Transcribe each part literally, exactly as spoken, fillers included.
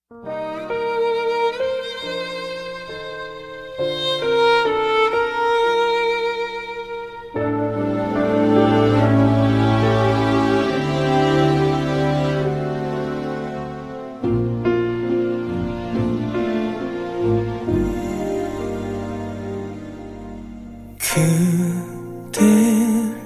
그댈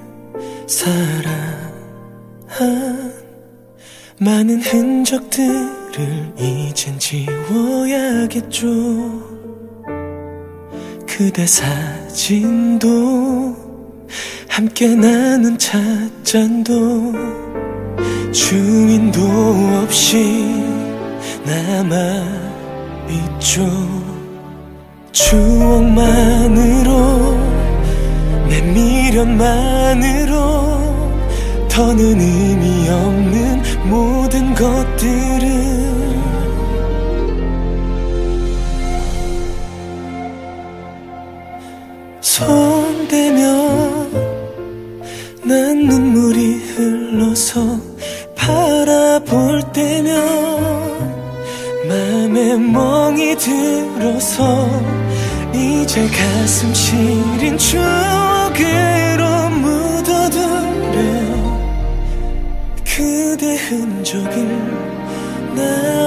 사랑한 많은 흔적들을 이젠 지워야겠죠. 그대 사진도 함께 나눈 찻잔도 주인도 없이 남아있죠. 추억만으로 내 미련만으로 더는 의미 없는 모든 것들은 손대면 난 눈물이 흘러서 바라볼 때면 맘에 멍이 들어서 이제 가슴 시린 추억으로 묻어두려 그대 흔적을 나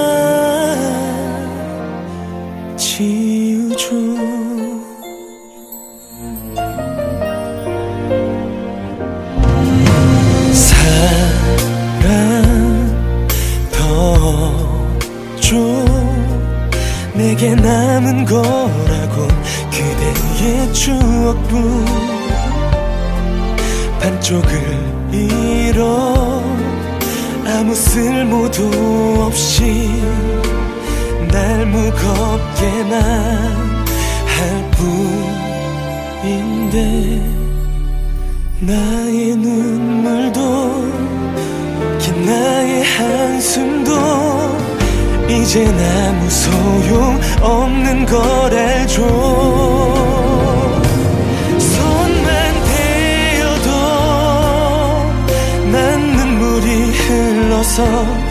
지우죠. 사랑 더 줘 내게 남은 거라곤 그대의 추억뿐 반쪽을 잃어 아무 쓸모도 없이 날 무겁게만 할 뿐인데 나의 눈물도 긴 나의 한숨도 이젠 아무 소용 없는 걸 알죠. 손만 대어도 난 눈물이 흘러서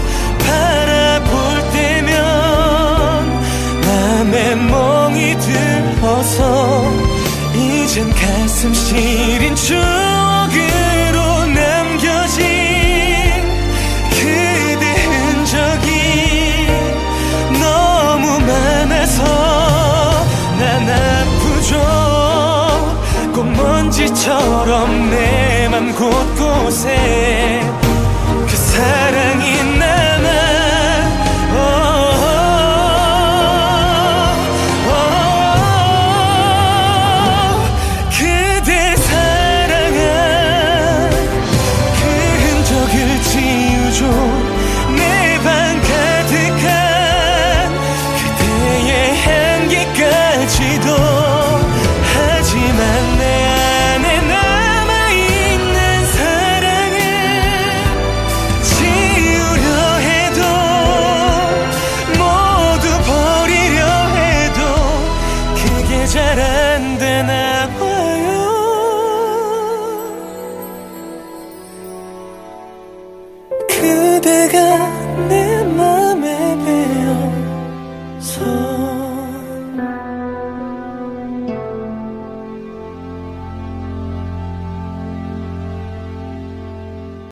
바라볼 때면 맘에 멍이 들어서 이젠 가슴 시린 추억으로 남겨진 그대 흔적이 너무 많아서 난 아프죠. 꽃먼지처럼 내 맘 곳곳에 그 사랑이 남아 어, 어, 어, 그대 사랑한 그 흔적을 지우죠. 내 방 가득한 향기까지도 하지만 내 안에 남아있는 사랑을 지우려 해도 모두 버리려 해도 그게 잘 안 되나 봐요. 그대가